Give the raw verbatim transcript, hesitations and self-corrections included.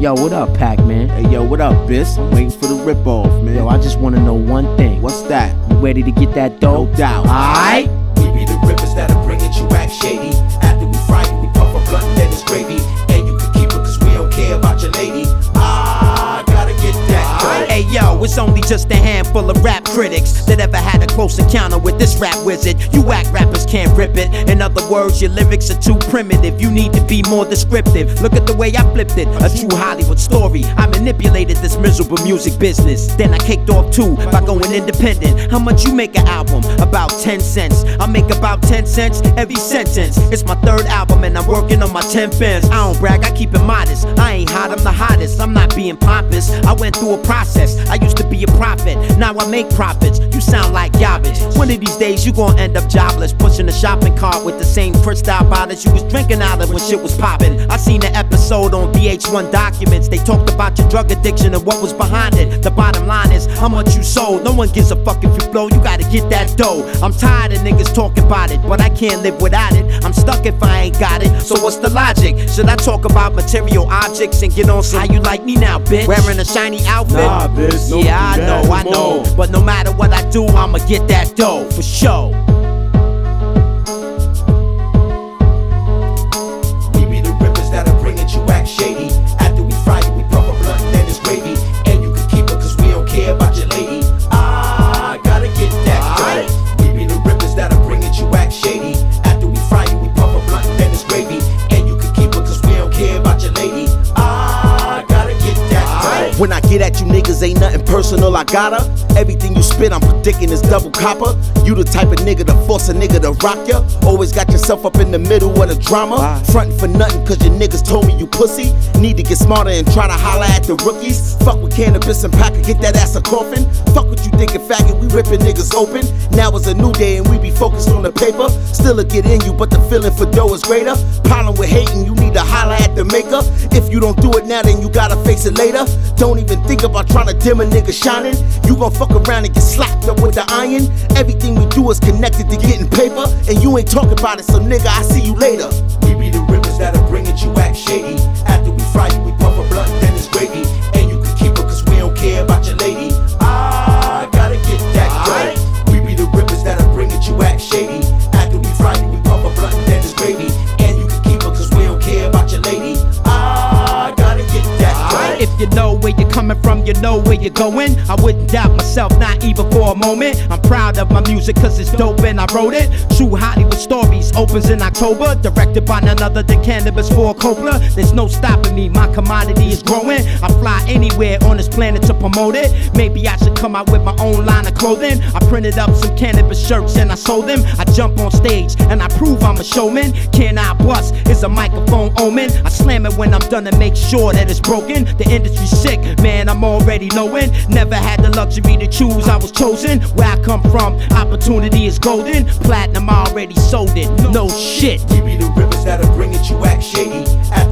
Yo, what up, Pac-Man? Hey, yo, what up, Bis? I'm waiting for the rip-off, man. Yo, I just wanna know one thing. What's that? You ready to get that dough? No doubt. Alright? We be the rippers that'll bring it, you act shady. After we fry you, we puff a blunt, then it's gravy. And you can keep it, cause we don't care about your lady. Ah, gotta get that dough. Hey yo, it's only just a handful of rap critics that ever had a close encounter with this rap wizard. You whack rappers can't rip it. In other words, your lyrics are too primitive. You need to be more descriptive. Look at the way I flipped it, a true Hollywood story. I manipulated this miserable music business. Then I kicked off too by going independent. How much you make an album? About ten cents. I make about ten cents every sentence. It's my third album and I'm working on my ten fans. I don't brag, I keep it modest. I ain't hot, I'm the hottest. I'm not being pompous. I went through a process. I used to be a prophet, now I make profits. You sound like garbage. One of these days you gon' end up jobless, pushing a shopping cart with the same crystal bottles you was drinking out of when shit was poppin'. I seen an episode on V H one Documents. They talked about your drug addiction and what was behind it. The bottom line is how much you sold. No one gives a fuck if you blow, you gotta get that dough. I'm tired of niggas talking about it, but I can't live without it. I'm stuck if I ain't got it, so what's the logic? Should I talk about material objects and get on some how you like me now, bitch? Wearing a shiny outfit? Nah, Bis, don't Yeah, I do that. know, I Come know. on. But no matter what I do, I'ma get that dough for sure. We be the rippers that'll bring it, you act shady. After we fry you, we puff a blunt, then it's gravy. And you can keep it, cause we don't care about your lady. Ah, gotta get that dough. We be the rippers that'll bring it, you act shady. After we fry you, we puff a blunt, then it's gravy. And you can keep it, cause we don't care about your lady. Ah, gotta get that dough. When I get at you niggas, ain't nothing personal, I gotta. Everything you spit, I'm predicting is double copper. You the type of nigga to force a nigga to rock ya. Always got yourself up in the middle of the drama. Frontin' for nothing cause your niggas told me you pussy. Need to get smarter and try to holler at the rookies. Fuck with cannabis and pack and get that ass a coffin. Fuck what you thinking, faggot, we ripping niggas open. Now it's a new day and we be focused on the paper. Still a get in you, but the feeling for dough is greater. Problem with hating, you need to holler at the maker. If you don't do it now, then you gotta face it later. Don't even think about trying to dim a nigga shining. You gon' fuck around and get slapped up with the iron. Everything we do is connected to getting paper. And you ain't talking about it, so nigga, I see you later. We be the rippers that'll bring it, you act shady. After we fry you, we puff a blunt, then it's gravy. And you can keep it, cause we don't care about your lady. Ah, gotta get that dough. We be the rippers that'll bring it, you act shady. After we fry you, we puff a blunt, then it's gravy. And you can keep it, cause we don't care about your lady. Ah, gotta get that dough. If you know where you're coming from, you know where you're going. I wouldn't doubt myself, not even for a moment. I'm proud of my music cause it's dope and I wrote it. True Hollywood Stories opens in October. Directed by none other than Cannabis for Coppola. There's no stopping me, my commodity is growing. I fly anywhere on this planet to promote it. Maybe I should come out with my own line of clothing. I printed up some cannabis shirts and I sold them. I jump on stage and I prove I'm a showman. Can I bust? Is a microphone omen? I slam it when I'm done to make sure that it's broken. The industry's sick, man, I'm already knowing. Never had the luxury to choose, I was chosen. Where I come from, opportunity is golden. Platinum, I already sold it, no shit. We be the rippers that'll bring it, you act shady.